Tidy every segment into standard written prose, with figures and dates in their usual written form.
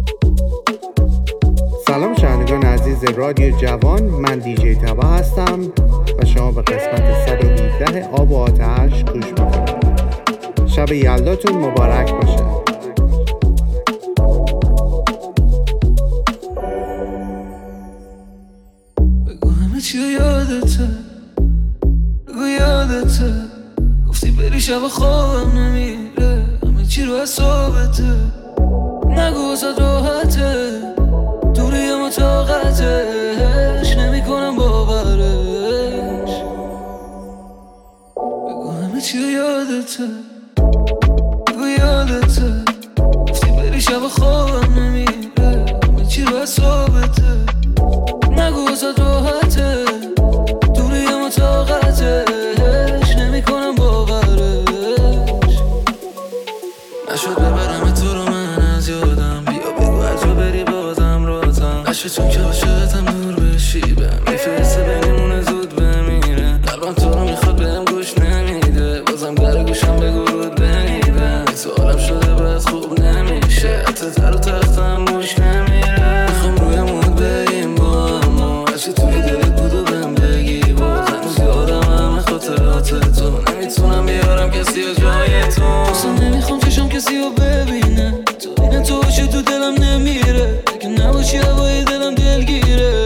سلام شنوندگان عزیز رادیو جوان، من دیجی تبا هستم و شما به قسمت 117 آب و آتش گوش میکنید. شب یلداتون مبارک باشه. بگو همه چی یادته، بگو یادته، گفتی بری شب خوابم نمیره، همه چی رو حسابته، نگو واسه راحته، دوری اما طاقتش نمی کنم باورش. بگو همه چی یادته، بگو یادته، گفتی بری شب خوابم نمیره، همه چی رو حسابته، نگو واسه راحته، دوری اما طاقتش نمی کنم باورش. نشد ببرم تو رو من از یادم، بیا بگو از رو بری بازم رازم نشه، چون که عاشقتم دور بشی بهم میفرسته بینمونه زود بمیره، قلبم تو رو میخواد بهم گوش نمیده، بازم در گوشم بگو رود بمیره، سوالم شده باید خوب نمیشه، حتی تر و تختم گوش نمیره، میخوام روی مود بریم با اما هرچی توی دلت بود و بهم بگی، باز هنوز یادم همه خاطرات تو، نمیتونم بیارم کسی و جای تو، اصلا نمیخوام چشم کسی رو ببینه، تو اینه تو باشی تو دلم نمیره، اگه نباشی هوای دلم دلگیره.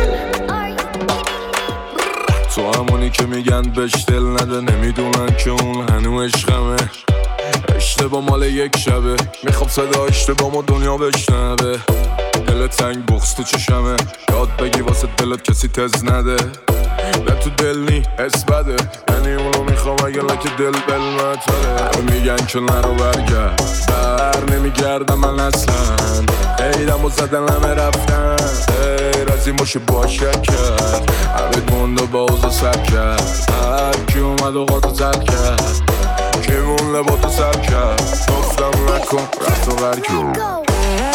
تو همونی که میگن بهش دل نده، نمیدونن که اون هنو عشقمه، اشتباه مال یک شبه، میخوام صدا اشتباه ما دنیا بشنوه، دل تنگ بغض تو چشمه، یاد بگی واسه دلت کسی تز نده، نه تو دل نی حس بده، یعنی اونو میخوام اگه لکه دل بلمت بره، میگن که نرو برگرد، بر نمیگردم من اصلا، ایدم و زدن همه رفتن، غیر از این باشه باشه کرد، عبید موند و باز و سر کرد، هر کی اومد و قاطو زد کرد، کی مون لباتو سر کرد، گفتم نکن رفت و غر کرد.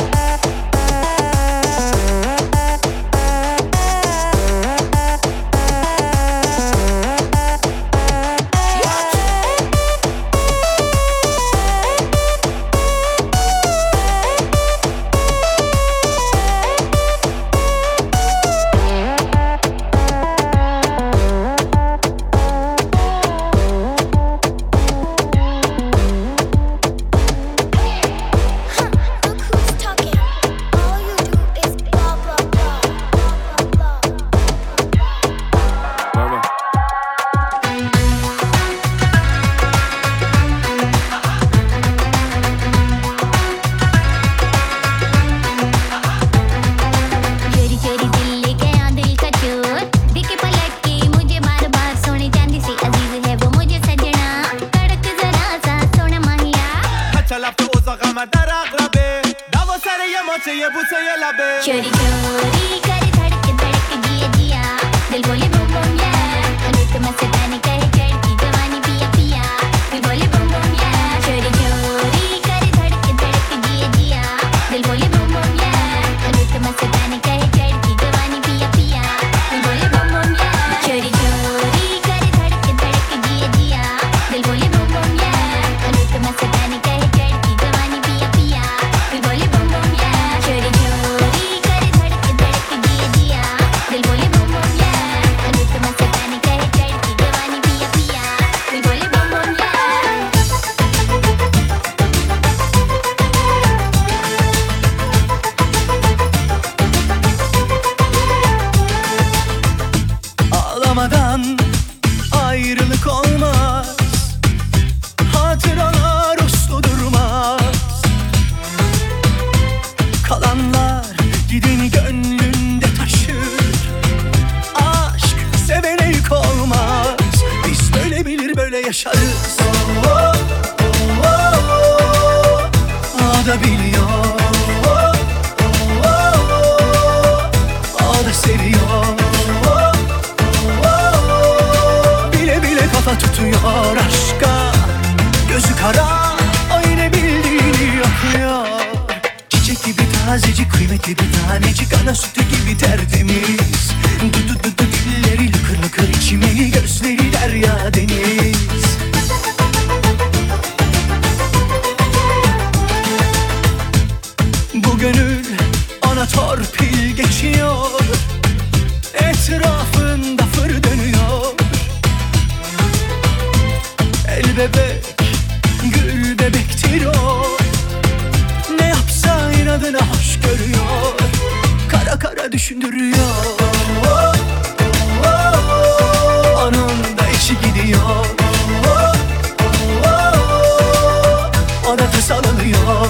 Tutuyor aşka, gözü kara, aynı bildiğini yapıyor. Çiçek gibi tazecik, kıymetli bir tanecik, ana sütü gibi tertemiz. Dilleri lıkır lıkır içimi, gözleri derya deniz. Bu gönül torpil geçiyor, etrafında fır dönüyor. El bebek, gül bebektir o, ne yapsa inadına hoş görüyor, kara kara düşündürüyor. Onun da içi gidiyor, o da tasalanıyor.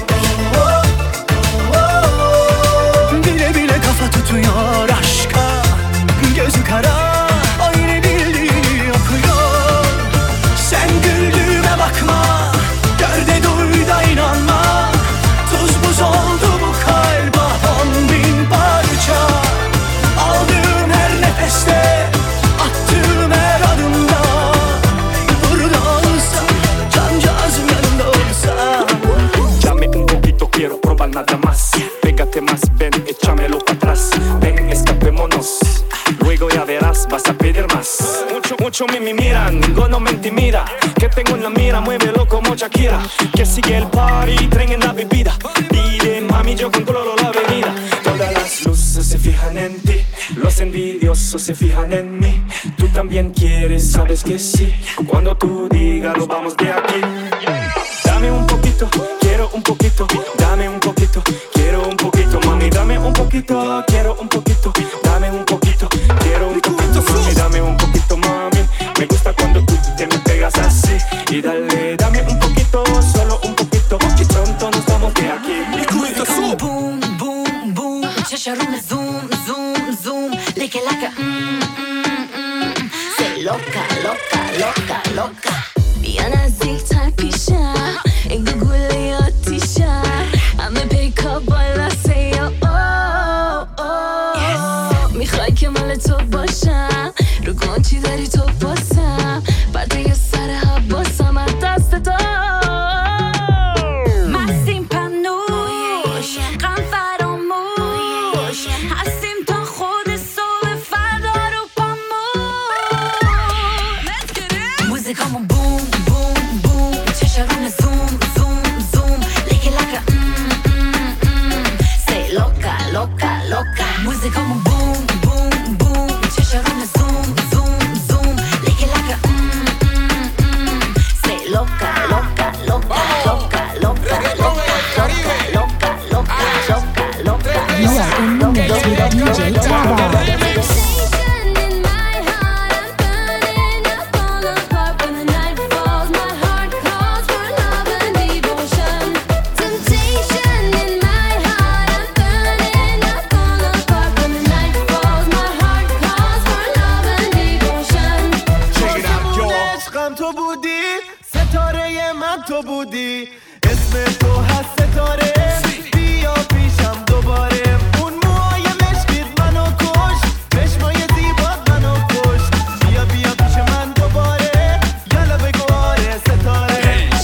Bile bile kafa tutuyor aşka, gözü kara, o yine bildiğini okuyor. Sen güldüğüme bakma, gör de duy da inanma. Tuz buz oldu bu kalp, 10.000 parça. Aldığım her nefeste, attığım her adımda. Burada olsa, cancağızım yanımda olsa. Dame un poquito, quiero probar nada más. Pégate más, ven, échamelo para atrás. Ven, escapémonos, luego ya verás, vas a pedir más. Mucho, mucho me miran, ninguno me intimida. Que tengo en la mira, muévelo como Shakira. Que sigue el party, tren en la bebida. Dile, mami, yo controlo la avenida. Todas las luces se fijan en ti, los envidiosos se fijan en mí. Tú también quieres, sabes que sí. Cuando tú digas, lo vamos de aquí. Dame un poquito, quiero un poquito. Dame un poquito, quiero un poquito. Mami, dame un poquito, quiero un poquito. Dame un poquito, quiero un poquito. Mami, dame un poquito, mami. Me gusta cuando tú te me pegas así. Y dale, dame un poquito, solo un poquito. Y pronto nos vamos de aquí. Boom, boom, boom. Chicharrones, zoom, zoom, zoom. Like Say loca, loca, loca, loca. Bir nazik tarpişa, gugule atişa. Ame peka bala say oh oh. میخوای که مال تو باشم، رو گنچی داری تو باسم، بعد یه سر حباسم از دست تو. مستیم پنوش، غم فراموش، هستیم تا خود صبح فردا رو پاموش. موزیکامون بوم بوم بوم، چشارون زوم زوم زوم. لیکه لکه say loca, loca, loca. موزیکامون بوم بوم بوم، چشارون زوم زوم زوم. لیکه لکه say loca, loca, loca, loca, loca, loca, loca, loca, loca, loca. You are in the mix with DJ Taba. تو بودی، ستاره من تو بودی، اسم تو هست ستاره. بیا پیشم دوباره، اون موهای مشکیت منو کش، چشمای زیبات منو کش. بیا بیا پیش من دوباره، یالا بگو آره ستاره.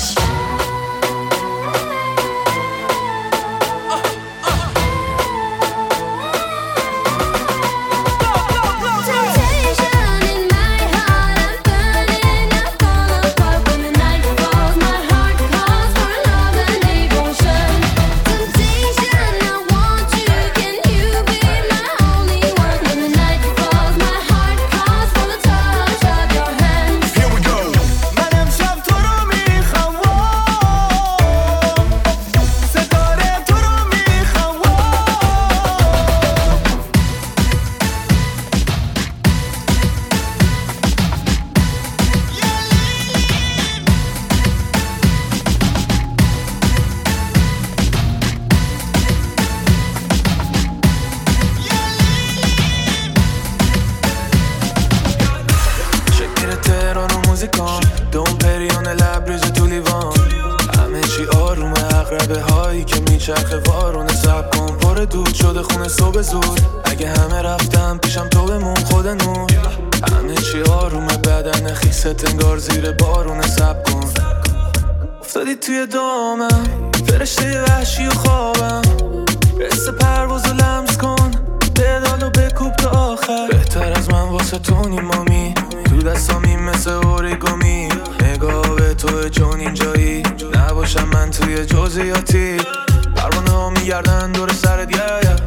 چرخ وارونه سب کن پر دود شده خونه صبح زود. اگه همه رفتم پیشم تو بمون خود نور. همه چی آرومه بدن خیست انگار زیر بارونه سب کن. افتادی توی دامم فرشته وحشی و خوابم. حس پروازو لمس کن پدالو بکوب تا آخر. بهتر از من واسه تونی مامی تو دستامی مثل اوریگامی. نگاه به تو چون اینجایی نباشم من توی جزئیاتی. پروانه ها میگردن دور سرت رو پیرن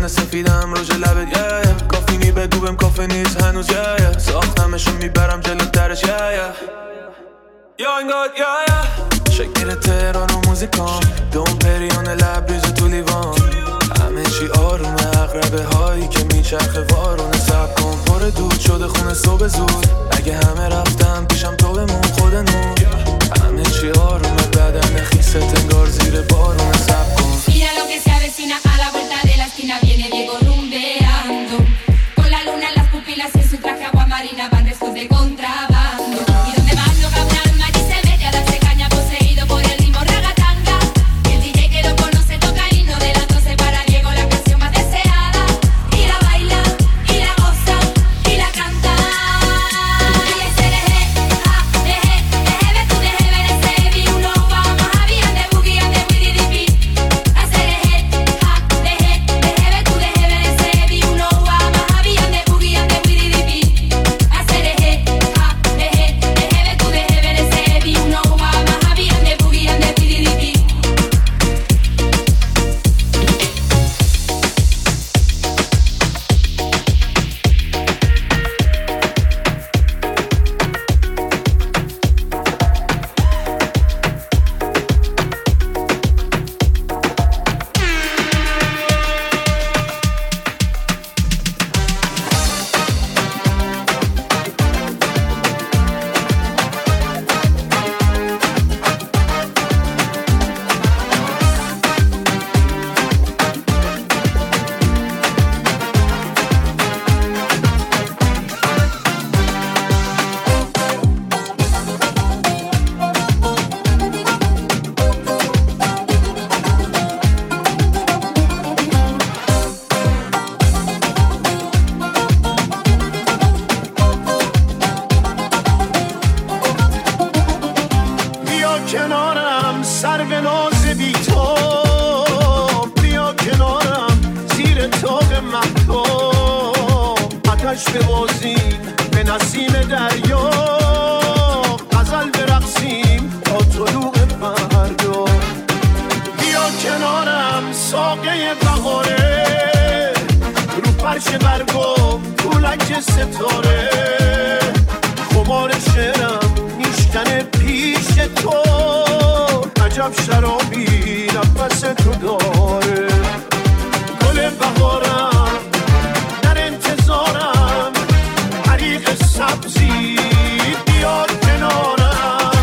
بدن سفیدم روژ لبت کافینی بگو بهم کافه نیست هنوز ساختمشو میبرم جلو درش یا انگار شکل تهران و موزیکام دون پریون لبریز تو لیوان همه چی آرومه اقربه هایی که میچرخه وارونه سب کن پر دود شده خونه صبح زود اگه همه رفتن پیشم تو بمون خودمون همه چی آرومه بدن خیست انگار زیر بارونه سب کن Mira lo que se avecina a la vuelta de la esquina viene Diego rumbeando con la luna en las pupilas y en su traje agua marina van restos de contrabando y donde van no cabe un alma ni se mete a darse caña poseído por el ritmo ragatanga y el DJ que lo conoce toca el himno de las 12 para Diego la canción más deseada y la baila y la goza y la canta y ese deje ve tu deje ver ese vi uno vamos a vi ande boogie ande with the beat ese deje ve tu deje ver ese vi uno vamos a vi ande boogie ande with the beat ese deje ve tu deje ver ese vi uno vamos a vi ande boogie ande with the beat بیا کنارم سر به ناز بی تو بیا کنارم زیر طاق مهتاب آتش ببازیم به نسیم دریا غزل برقصیم تا طلوع فردا بیا کنارم ساقه بهاره رو فرش برگم پولک ستاره خمار شعرم میشکنه پیش تو عجب شرابی نفس تو داره گل بهارم در انتظارم حریق سبزی بیار کنارم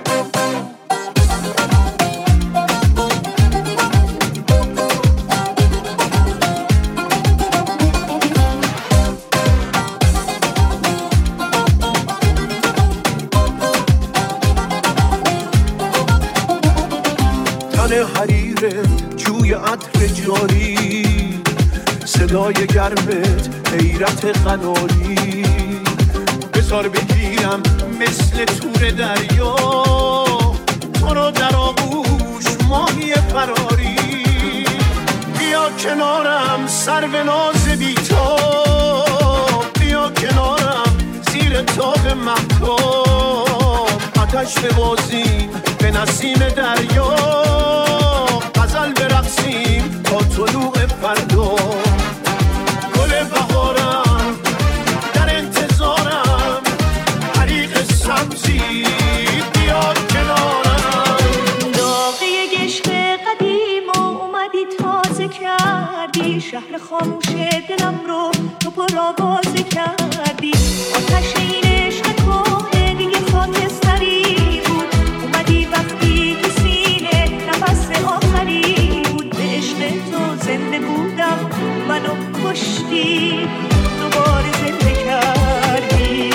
تن حریرت جوی عطر جاری صدای گرمت حیرت قناری بذار بگیرم مثل تور دریا تو رو در آغوش ماهی فراری بیا کنارم سر به ناز بی تو بیا کنارم زیر طاق مهتاب آتش ببازیم به نسیم دریا غزل برقصیم تا طلوع فردا گل بهارم در انتظارم حریق سبزی بیاد کنارم داغی عشق قدیم اومدی تازه کردی شهر خاموش دلم رو تو پرآواز کردی آتش این عشق کهنه دیگه خاکستری بود اومدی وقتی تو سینه نفس آخری بود به عشق تو زنده بودم منو کشتی دوباره زنده کردی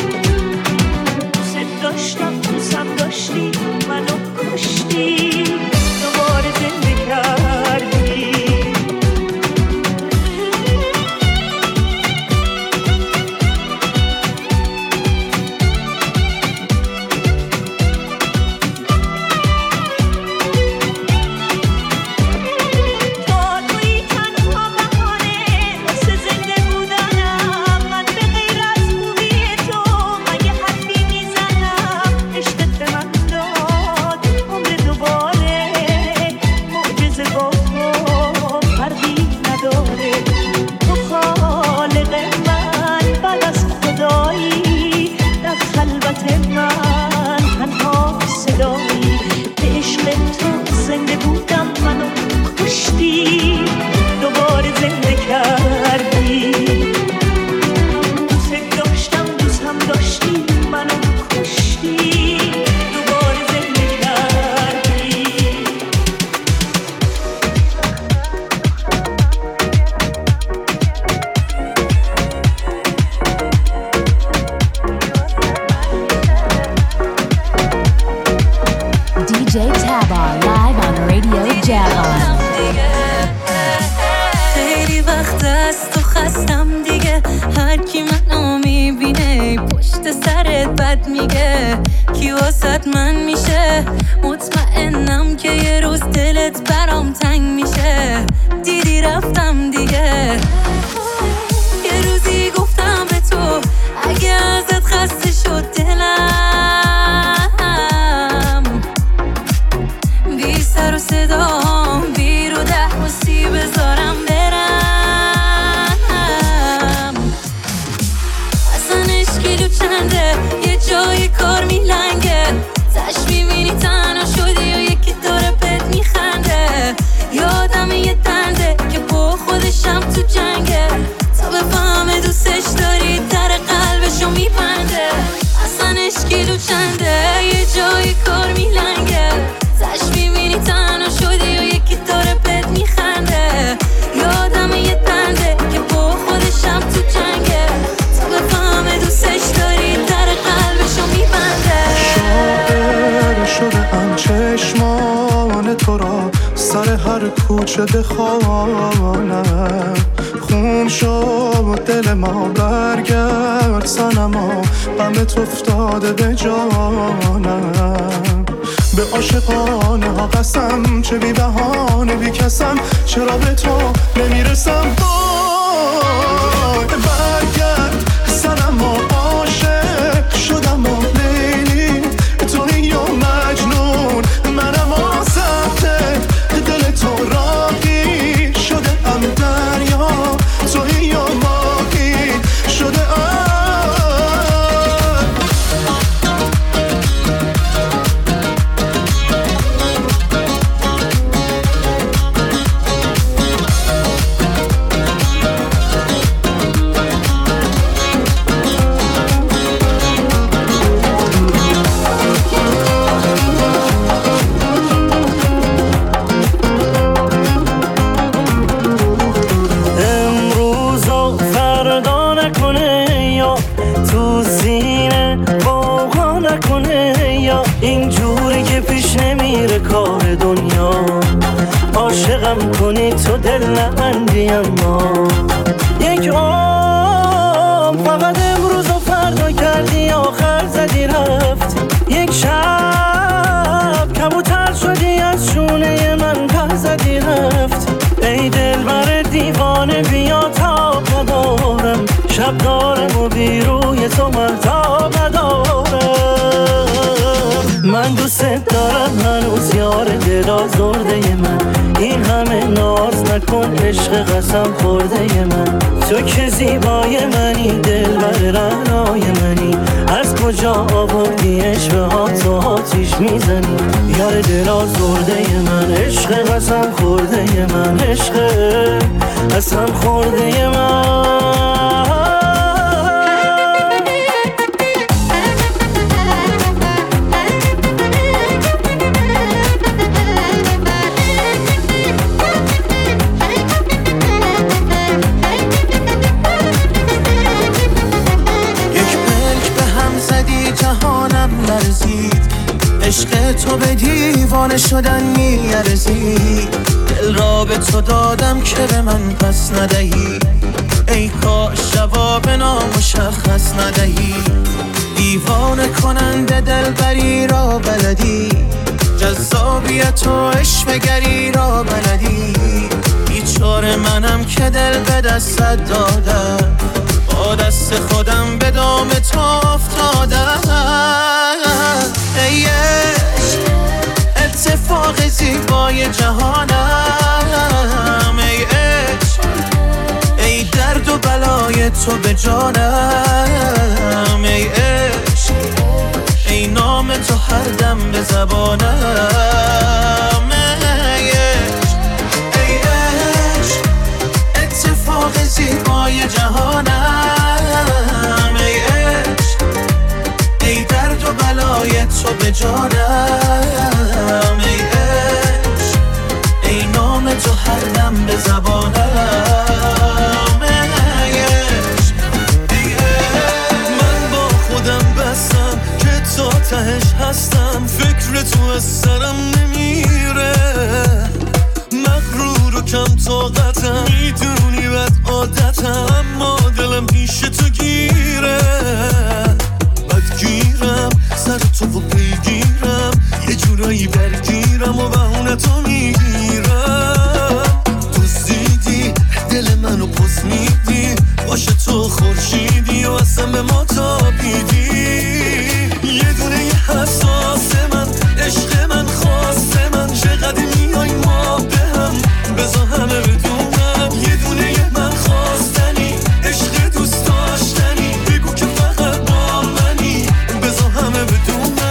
دوست داشتم دوستم داشتی منو کشتی دوباره زنده کردی کشتی دوباره زنده کردی. دوست داشتم دوست هم داشتی منو کشتی دوباره زنده کردی. DJ Taba live on Radio Javan. خیلی وقت از تو خستم دیگه، هر کی منو میبینه پشت سرت بد میگه. کی واسط من میشه؟ مطمئنم که یه روز دلت برام تنگ میشه. دیدی رفتم دیگه. یه روزی گفتم به تو اگه ازت خسته شد دلم، بی سر و صدام بی رو ده موسی بذارم برم. اصلا اشکیلو چنده یه جای کار میلنگه، تش میبینی تنها شدی و یکی داره بهت میخنده. یادم یه درده که با خودشم تو جنگه، تا بفهمه دوستش داری در قلبشو میبنده. اصلا اشکیلو چنده یه جای کار میلنگه، تش میبینی تنها شدی و یکی داره بهت میخنده. یادم یه درده که با خودشم تو جنگه، تا بفهمه دوستش داری در قلبشو میبنده. شاعر شدم چشمان تو را سر هر کوچه بخوانم. خون شد دل ما برگرد صنما، غمت افتاده به جانم. به عاشقانه ها قسم چه بی بهانه بی کسم، چرا به تو نمیرسم؟ برگرد صنما، عاشق شدم و لیلی توی یا مجنون منم آسفته دل تو راهی شده ام دریا توی یا ماهی شده کار دنیا. عاشقم کنی تو دل نبندی، اما یک عمر فقط امروز و فردا کردی آخر زدی رفت. یک شب کبوتر شدی از شونه من پر زدی رفت. ای دل بر دیوانه بیا تاب ندارم، شب دارم و بی روی تو مهتاب ندارم. من دوست دارم هنوز یار دل آزرده من، این همه ناز نکن عشق قسم خورده من. تو که زیبای منی دل بر رعنای منی، از کجا آوردی عشق ها تو آتیش میزنی. یار دل آزرده من، عشق قسم خورده من، عشق قسم خورده من. عشق تو به دیوانه شدن میارزید، دل را به تو دادم که به من پس ندهی. ای کاش جواب نامشخص ندهی، دیوانه کننده دلبری را بلدی، جذابیت و عشقگری را بلدی. بیچاره منم که دل به دستت دادم، با دست خودم به دام تو افتادم. ای عشق اتفاق زیبای جهانم، ای عشق ای درد و بلای تو به جانم. ای عشق ای نام تو هر دم به زبانم. ای عشق ای عشق کم طاقتم، میدونی بد عادتم، اما دلم پیش تو گیره، بدگیرم سر تو و پیگیرم، یه جورایی برگیرم و بهونه تو میگیرم. دزدیدی دل منو پس میدی، باشه تو خورشیدی و اصلا به ما تابیدی. یه دونه یه حساس من، عشق من، خواست من، چقدر میای ما به هم، بذار همه بدونم. یه دونه یه من خواستنی، عشق دوست داشتنی، بگو که فقط با منی، بذار همه بدونم.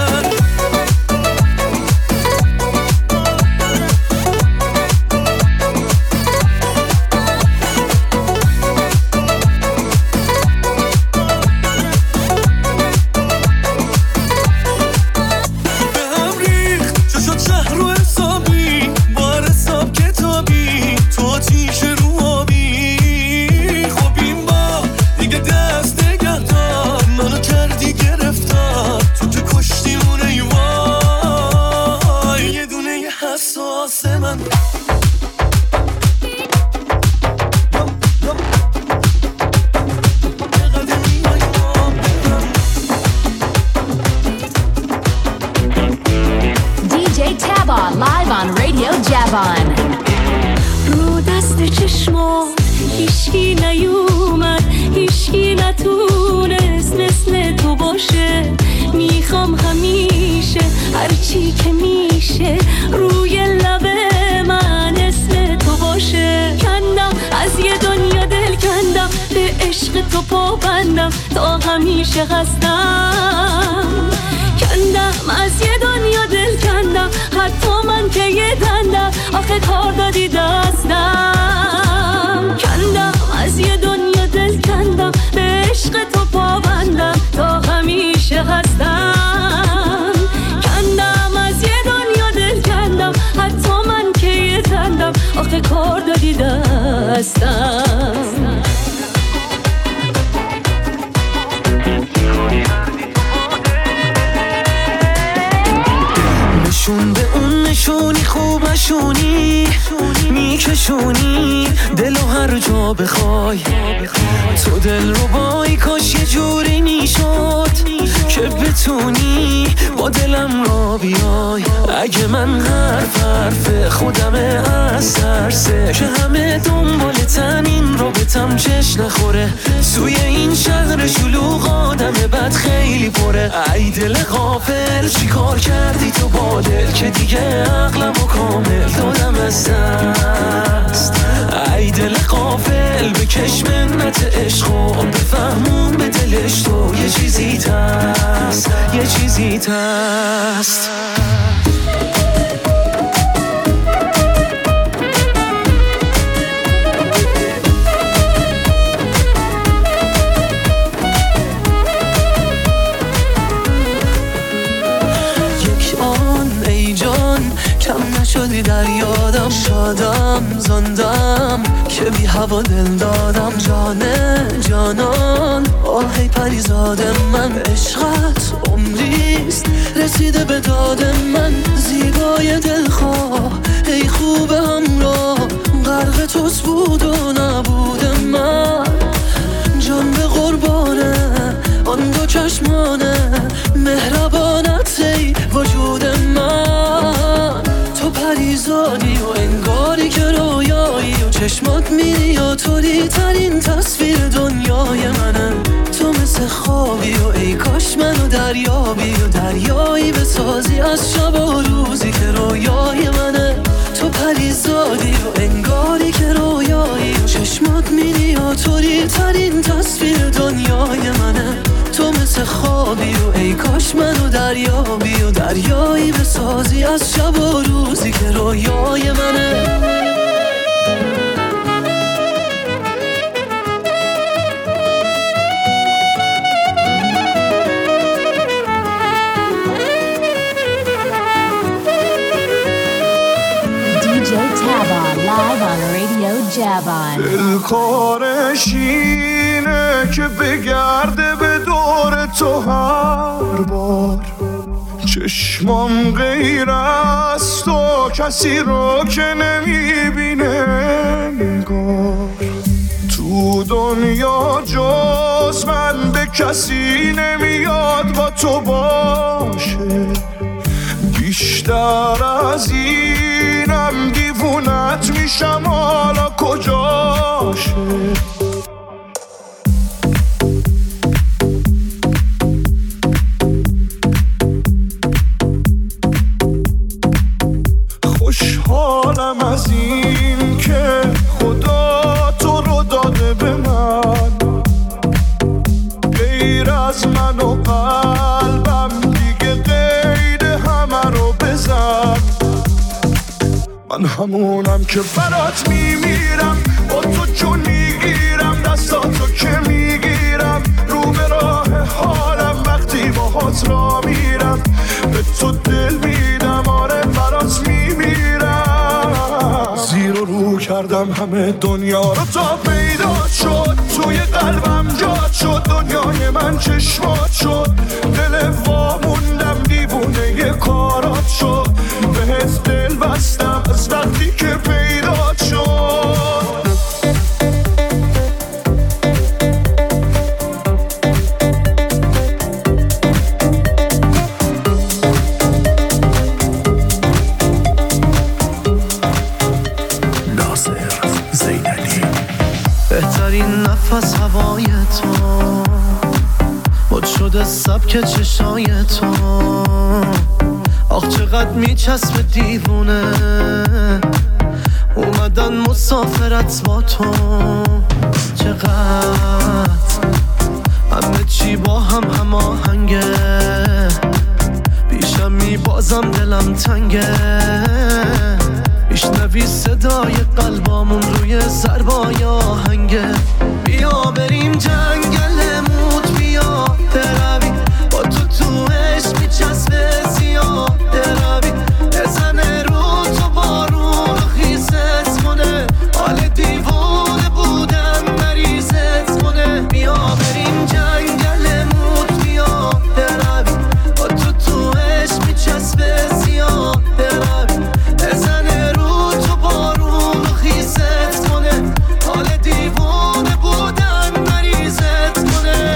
رو دست چشما هیچکی نیومد، هیچکی نتونست مثل تو باشه. میخوام همیشه هرچی که میشه روی لب من اسم تو باشه. کندم از یه دنیا دل کندم، به عشق تو پابندم، تا همیشه هستم. کندم از یه دنیا دل کندم، حتی من که یه دندم آخه کار دادی دستم. کندم از یه دنیا دل کندم، به عشق تو پابندم، تا همیشه هستم. کندم از یه دنیا دل کندم، حتی من که یه دندم آخه کار دادی دستم. نشون به اون نشونی خوبشونی، میکشونی دلو هر جا بخوای. تو دل رو بای کاش یه جوری میشد که بتونی با دلم را بیای. اگه من حرف خودمه از ترسه که همه دنبالتن، این رابطم چش نخوره. توی این شهر شلوغ آدم بد خیلی پره. ای دل غافل چی کار کردی تو با دل که دیگه عقلم و کامل دادم از دست. ای دل غافل بکش منت عشق و بفهمون به دلش تو یه چیزی تست، یه چیزی تست. کم نشدی در یادم، شادم زندم که بی هوا دل دادم. جانه جانان آهی پریزاد من، عشقت عمریست رسیده به داد من. زیبای دلخواه ای خوب همراه، غرق توست بود و نبود من. جان به قربانه آن دو چشمانه، مهربانت ای وجود من. تو پریزادی و انگاری که رویایی، و چشمات میری و طوری ترین تصویر دنیای منه. تو مثل خوابی و ای کاش منو دریابی و دریایی بسازی از شب و روزی که رویای منه. تو پریزادی و انگاری که رویایی، و چشمات میری و طوری ترین تصویر دنیای منه. تو مثل خوابی و ای کاش منو دریابی و دریایی بسازی از شب و روزی که رویای منه. Live on Radio Javon. دلکارش اینه که بگرده به دور تو هر بار، چشمام غیر از تو کسی رو که نمیبینه نگار تو دنیا جز من به کسی نمیاد با تو باشه بیشتر از اینم دیوونت میشم حالا کجاشه خوشحالم از این که خدا تو رو داده به من غیر از من و قلبم دیگه قید همه رو بزن من همونم که برات میمیرم با تو جون میگیرم دستاتو که میگیرم رو به راه حالم وقتی باهات را میرم به تو دل میدم آره برات میمیرم زیر و رو کردم همه دنیا رو تا پیدا شد توی قلبم جات شد دنیای من چشمات شد دل واموندم دیوونه ی کارات شد بهت دل بستم از وقتی که پیدا شد بهترین نفس هوای تو مد شده سبک چشای تو آخ چقدر میچسب دیوونه اومدن مسافرت با تو چقدر همه چی با هم هماهنگه پیشم میبازم دلم تنگه میشنوی صدای قلبامون روی ضربای آهنگه بیا بریم جنگل موت بیا بروی با تو عشق میچسبه زیاده روی بزنه رو تو بارون خیست کنه حال دیوانه بودن مریضت کنه بیا بریم جنگل موت بیا بروی با تو عشق میچسبه زیاده روی بزنه رو تو بارون خیست کنه حال دیوانه بودن مریضت کنه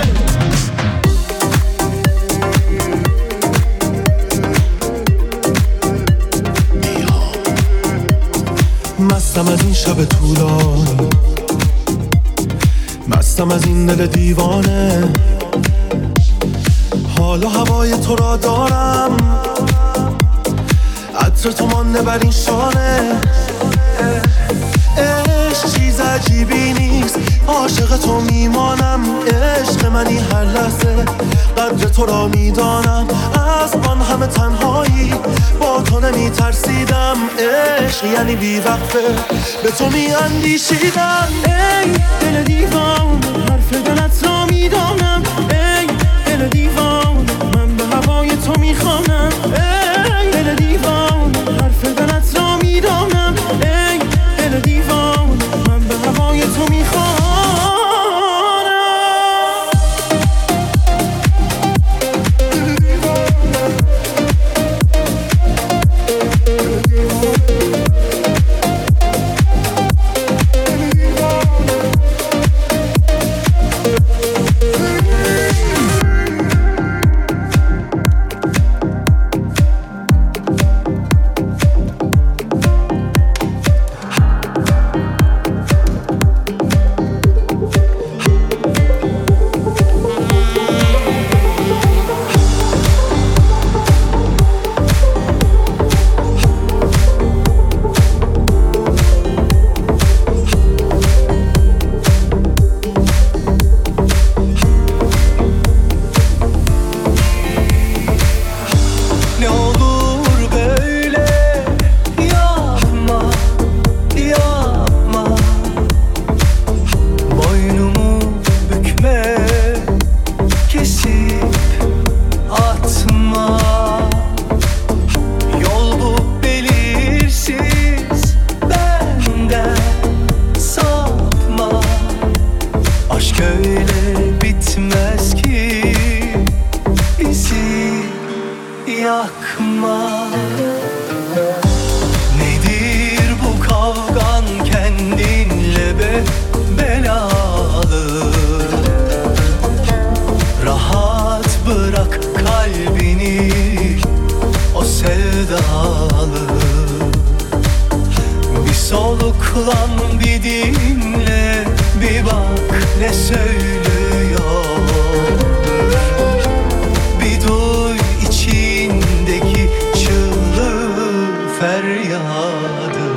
مستم از این شب طولانی مستم از این دل دیوانه حالا هوای تو را دارم عطر تو مانده بر این شانه عشق چیز عجیبی نیست عاشق تو میمانم عشق منی هر لحظه قدر تو را میدانم از آن همه تنهایی با تو نمیترسیدم عشق یعنی بیوقفه به تو میاندیشیدم ای دل دیوان حرف دلت را میدانم ای دل دیوان من به هوای تو میخوانم ای دل دیوان حرف دلت را میدانم ای دل دیوان من به هوای تو میخوانم dinle, bir bak ne söylüyor. Bir duy içindeki çığlık feryadı.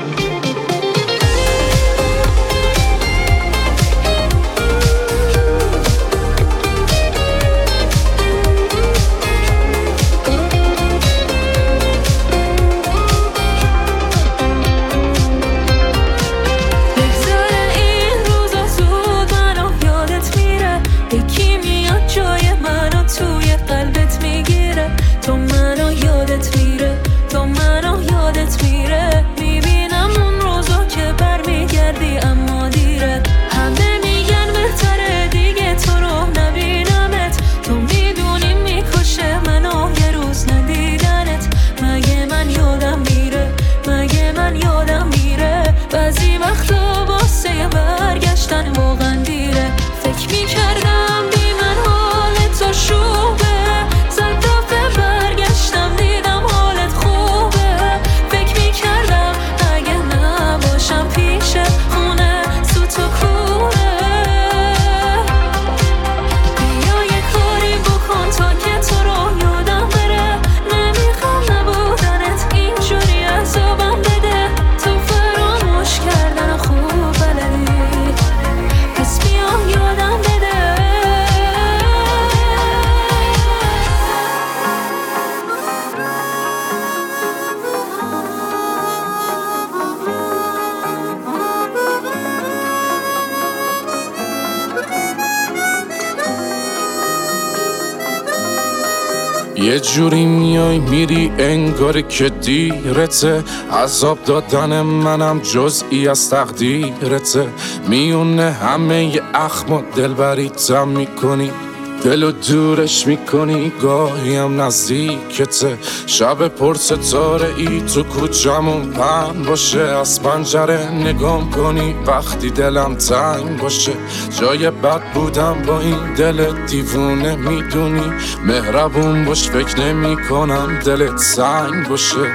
یه جوری میای میری انگار که دیرته، عذاب دادن منم جزئی از تقدیرته. میونه همه ی اخم و دلبریتم میکنی، دلو دورش میکنی، گاهی هم نزدیکته. شب پر ستاره ای تو کوچمون پهن باشه، از پنجره نگام کنی وقتی دلم تنگ باشه. جای بد بودم با این دل دیوونه، میدونی مهربون باش، فکر نمی کنم دلت سنگ باشه.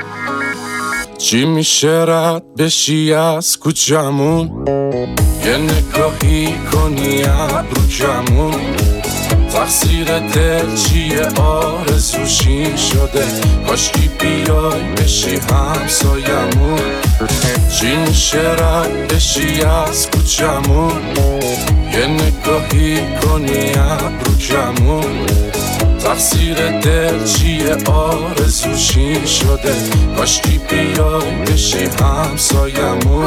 چی میشه رد بشی از کوچمون، یه نگاهی کنی ابرو کمون. تقصیر دل چیه آرزوشی شده، کاشکی بیای بشی همسایمون. چی میشه رد بشی از کوچمون، یه نگاهی کنی ابرو کمون. تقصیر دل چیه آرزوشی شده، کاشکی بیای بشی همسایمون.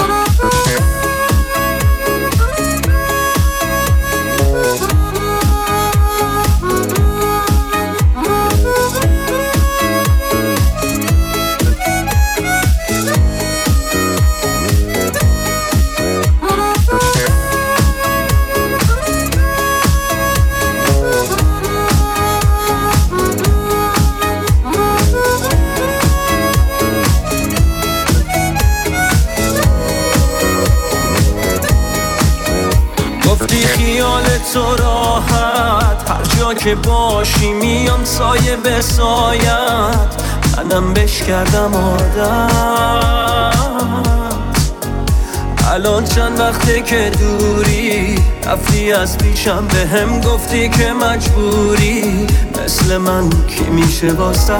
تو راحت هر جا که باشی میام سایه به سایت، منم بش کردم عادت. الان چند وقته که دوری، رفتی از پیشم به هم گفتی که مجبوری، مثل من کی میشه واسه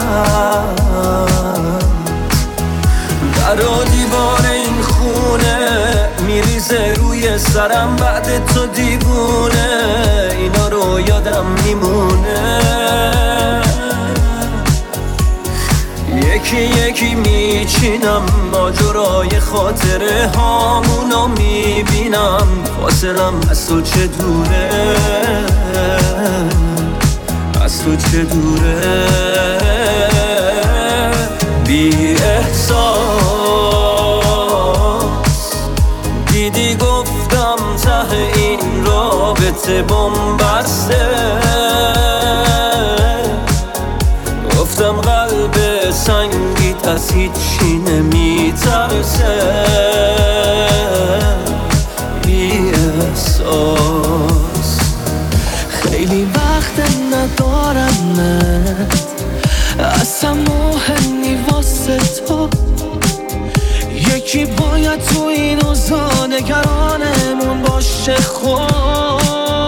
در و دیوار این خونه میریزه روی سرم بعد تو دیوونه، اینا رو یادم میمونه. یکی یکی میچینم ماجرای خاطره هامونو میبینم، فاصلم از تو چه دوره، از تو چه دوره. بی احساس دیدی گفتم ته این رابطه بن‌بسته، گفتم قلب سنگیت از هیچی نمیترسه. بی احساس خیلی وقت ندارمت، اصلا مهمی واسه تو. یکی باید تو این اوضاع نگران پیش خود.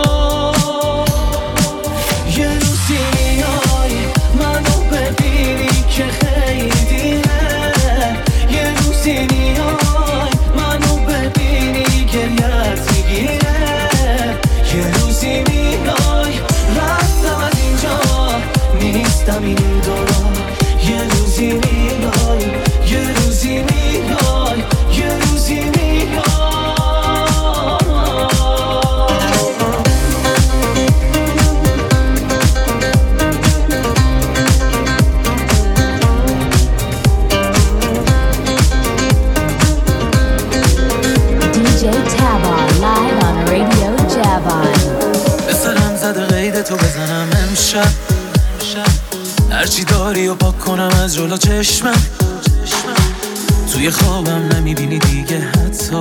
یه روزی میای منو ببینی که خیلی دیره، یه روزی میای منو ببینی گریت میگیره، یه روزی میای رفتم از اینجا نیستم این دورا، یه روزی میای یه روزی میای یه روزی میای. DJ Tavon live on Radio Javon. بسرم زده قید تو بزنم امشب، هرچی داری و پاک کنم از جلو چشمم، توی خوابم نمیبینی دیگه حتی،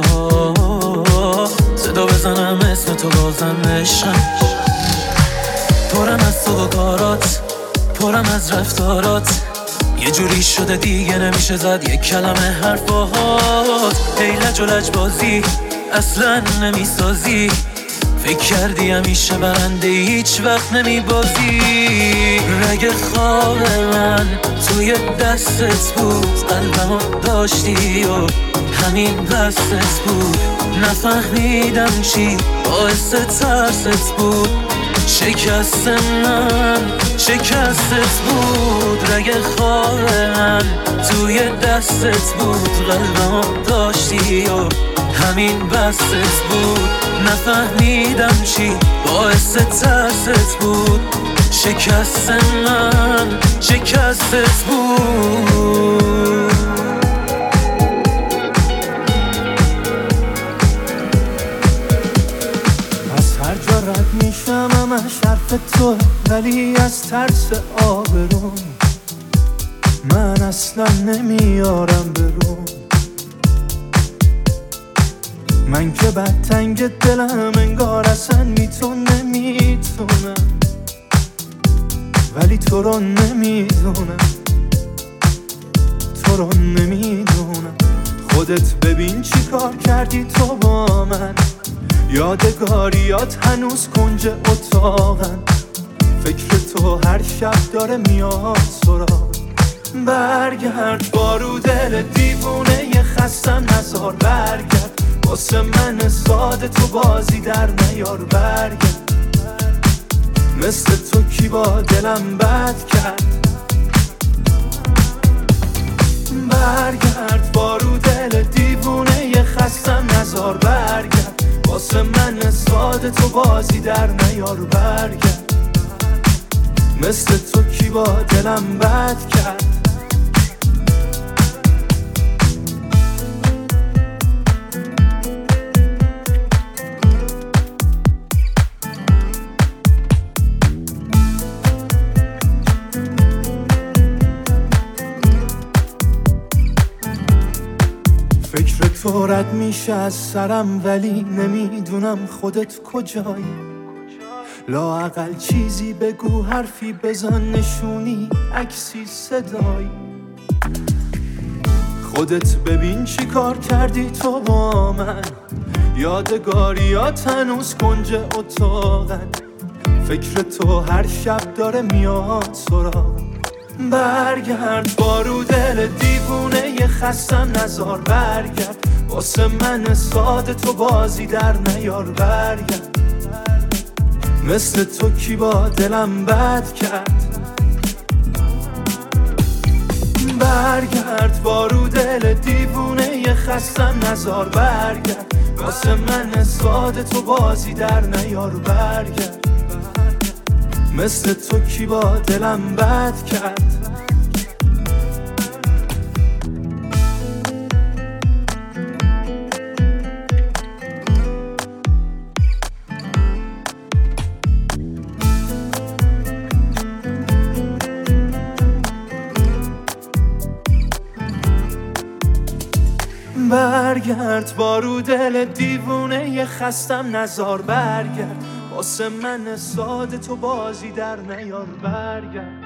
صدا بزنم اسم تو بازم عشقم، پرم از تو و کارات، پرم از رفتارات، یه جوری شده دیگه نمیشه زد یک کلمه حرفات، ای لج و لج بازی اصلا نمیسازی، فکر کردی همیشه برنده هیچ وقت نمیبازی، رگ خواب من توی دستت بود، قلبمو داشتی و همین بستت بود، نفهمیدم چی باعث ترست بود، شکست من شکستت بود، رگ خواب من توی دستت بود، قلبمو داشتی و همین بستت بود، نفهمیدم چی باعث ترست بود، شکست من شکستت بود. از هر جا رد میشم همش حرف تو، ولی از ترس آبروم من اصلا نمیارم برون، من که بدتنگ دلم انگار اصلا نمیتونم، ولی تو رو نمیدونم، تو رو نمیدونم، خودت ببین چی کار کردی تو با من، یادگاریات هنوز کنج اتاقن، فکر تو هر شب داره میاد سراغ، برگرد بارو دل دیوونه ی خستم نزار، برگرد واسه من ساده تو بازی در نیار، برگرد مثل تو کی با دلم بد کرد، برگرد بارو دل دیوونه ی خستم نزار، برگرد واسه من ساده تو بازی در نیار، برگرد مثل تو کی با دلم بد کرد. فکر تو رد میشه از سرم، ولی نمیدونم خودت کجایی، لااقل چیزی بگو، حرفی بزن، نشونی، عکسی، صدایی، خودت ببین چی کار کردی تو با من، یادگاریات هنوز کنج اتاقن، فکر تو هر شب داره میاد سراغ، برگرد بارو دل دیوونه ی خستم نزار، برگرد واسه من ساده تو بازی در نیار، برگرد مثل تو کی با دلم بد کرد، برگرد بارو دل دیوونه ی خستم نزار، برگرد واسه من ساده تو بازی در نیار، برگرد مثل تو کی با دلم بد کرد. برگرد بارو دل دیوونه ی خستم نزار، برگرد واسه من ساده تو بازی در نیار، برگرد